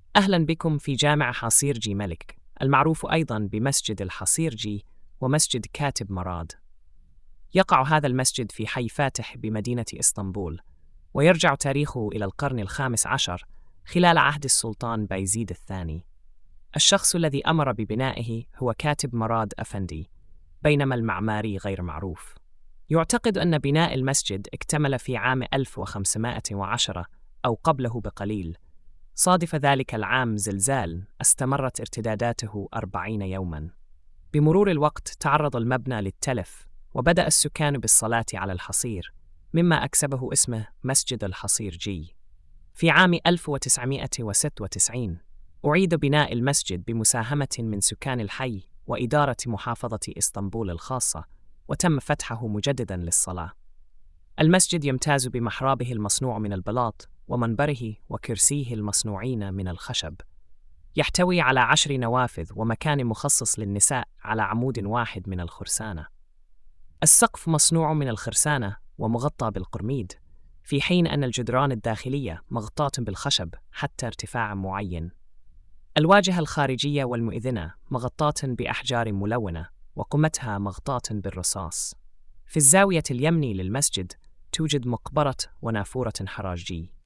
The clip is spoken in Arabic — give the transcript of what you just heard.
أهلا بكم في جامع حصيرجي ملك، المعروف أيضا بمسجد الحصيرجي ومسجد كاتب مراد. يقع هذا المسجد في حي فاتح بمدينة إسطنبول، ويرجع تاريخه إلى القرن الخامس عشر خلال عهد السلطان بايزيد الثاني. الشخص الذي أمر ببنائه هو كاتب مراد أفندي، بينما المعماري غير معروف. يعتقد أن بناء المسجد اكتمل في عام 1510 أو قبله بقليل. صادف ذلك العام زلزال استمرت ارتداداته 40 يوماً. بمرور الوقت تعرض المبنى للتلف، وبدأ السكان بالصلاة على الحصير، مما أكسبه اسمه مسجد الحصيرجي. في عام 1996 أعيد بناء المسجد بمساهمة من سكان الحي وإدارة محافظة إسطنبول الخاصة، وتم فتحه مجدداً للصلاة. المسجد يمتاز بمحرابه المصنوع من البلاط ومنبره وكرسيه المصنوعين من الخشب. يحتوي على 10 نوافذ ومكان مخصص للنساء على عمود واحد من الخرسانة. السقف مصنوع من الخرسانة ومغطى بالقرميد، في حين أن الجدران الداخلية مغطاة بالخشب حتى ارتفاع معين. الواجهة الخارجية والمؤذنة مغطاة بأحجار ملونة، وقمتها مغطاة بالرصاص. في الزاوية اليمني للمسجد توجد مقبرة ونافورة حراجي.